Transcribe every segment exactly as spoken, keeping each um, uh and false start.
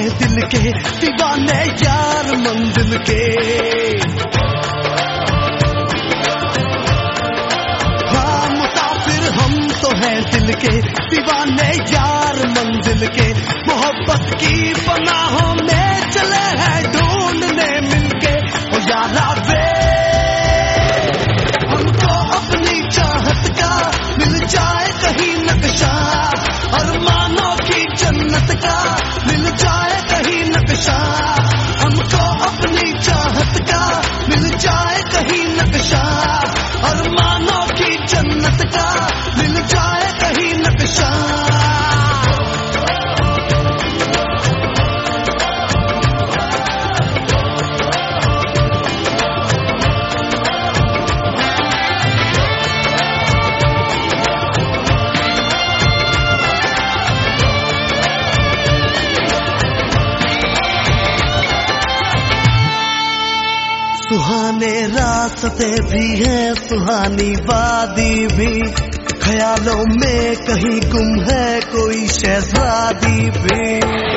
दिल के दीवाने यार मंजिल के। हाँ मुसाफिर हम तो हैं दिल के दीवाने यार मंजिल के। मोहब्बत की पनाहों में चले हैं ढूंढने मिलके। ओ यारा वे हमको अपनी चाहत का मिल जाए कहीं नक्शा, अरमानों की जन्नत का मिल जाए कहीं नक्शा। हमको अपनी चाहत का मिल जाए कहीं नक्शा, अरमानों की जन्नत का मिल जाए कहीं नक्शा। सुहाने रास्ते भी हैं सुहानी वादी भी, ख्यालों में कहीं गुम है कोई शहजादी भी।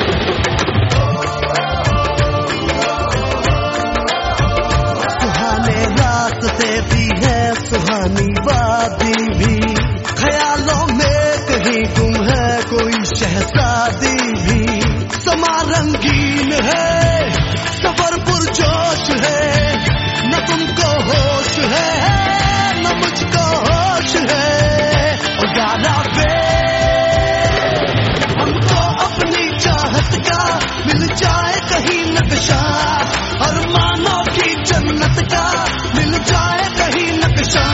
सुहाने रास्ते भी हैं सुहानी वादी भी, ख्यालों में कहीं गुम है कोई शहजादी भी। समा रंगीन है सफर पुरजोश है, न तुमको होश है न मुझको होश है। और यारा वे हमको अपनी चाहत का मिल जाए कहीं नक्शा, अरमानों की जन्नत का मिल जाए कहीं नक्शा।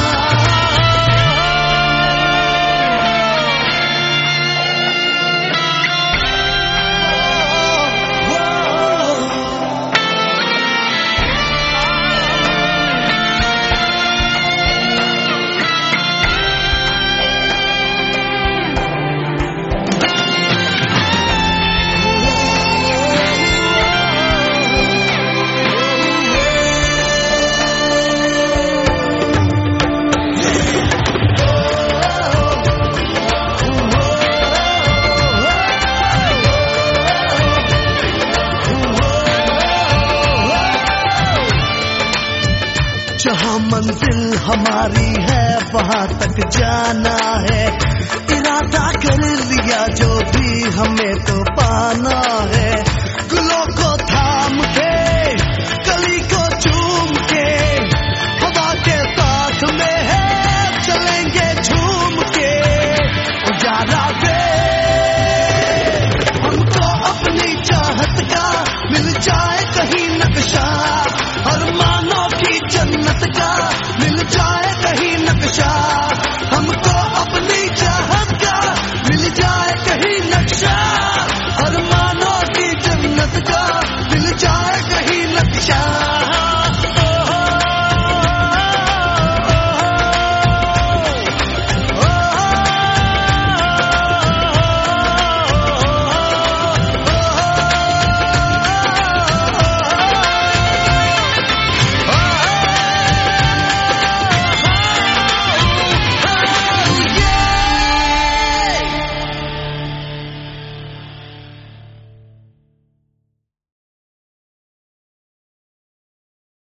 जहाँ मंजिल हमारी है वहाँ तक जाना है, इरादा कर लिया जो भी हमें तो पाना है। गुलों को थाम के कली को चूम के हवा के साथ में है चलेंगे झूम के। यारा वे हमको अपनी चाहत का मिल जाए कहीं नक्शा,